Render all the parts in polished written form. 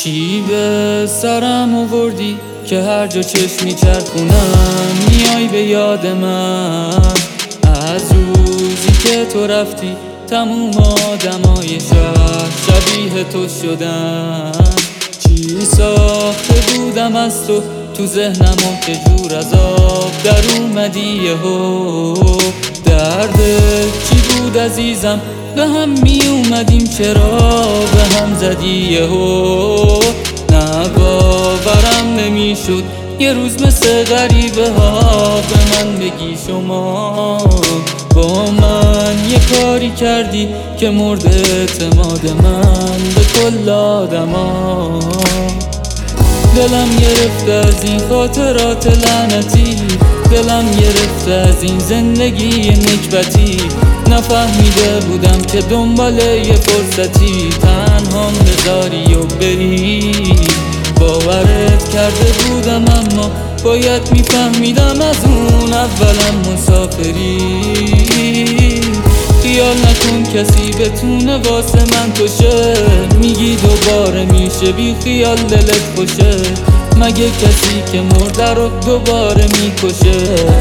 چی به سرم آوردی که هر جا چشمی چرخونم میای به یاد من؟ از روزی که تو رفتی تموم آدمای شهر شبیه تو شدن. چی ساخته بودم از تو ذهنم و که جور از آب در اومدی یهو. دردت چی بود عزیزم؟ به هم می اومدیم چرا به هم زدی یهو؟ نه باورم نمیشد یه روز مثل غریبه ها به من بگی شما با من یه کاری کردی که مرد اعتماد من به کل آدما. دلم گرفته از این خاطرات لعنتی، دلم گرفته از این زندگی نکبتی. نفهمیده بودم که دنبال یه فرصتی تنهام بذاری و بری. باورت کرده بودم اما باید میفهمیدم از اون اولم مسافری. خیال نکن کسی بتونه واسه من توشه، میگی دوباره میشه بی خیال دلت خوشه. مگه کسی که مرده رو دوباره میکشه؟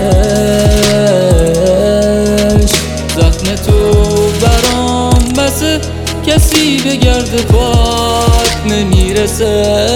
زخم تو برام بسه کسی به گرد پات نمیرسه.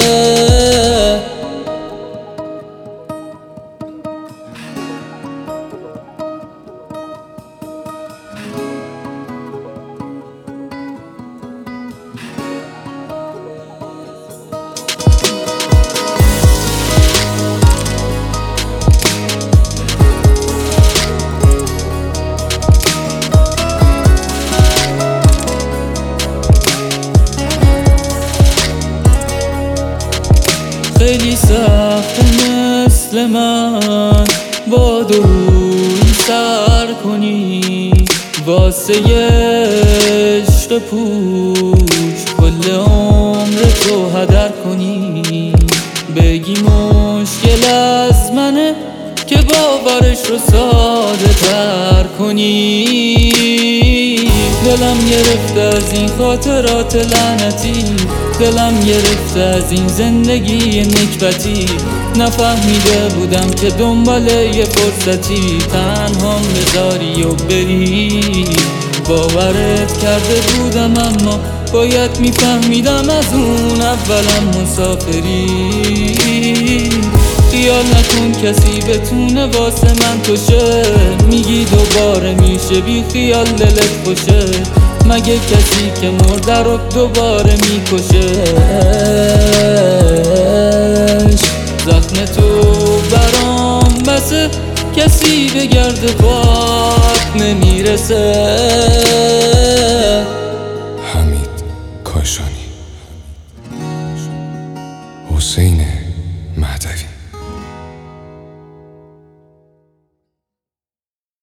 خیلی سخت مثل من با دوری سر کنی واسه عشق پوچ کل عمر تو هدر کنی. بگی مشکل از منه که باورش رو ساده تر کنی. دلم گرفته از این خاطرات لعنتی، دلم گرفته از این زندگی نکبتی. نفهمیده بودم که دنبال یه فرصتی تنهام بذاری و بری. باورت کرده بودم اما باید میفهمیدم از اون اولم مسافری. خیال نکن کسی بتونه واسه من توشه، میگی دوباره میشه بی خیال دلت خوشه. مگه کسی که مرده رو دوباره میکشه؟ زخم تو برام بسه کسی به گرد پات نمیرسه. حمید کاشانی، حسین مهدوی.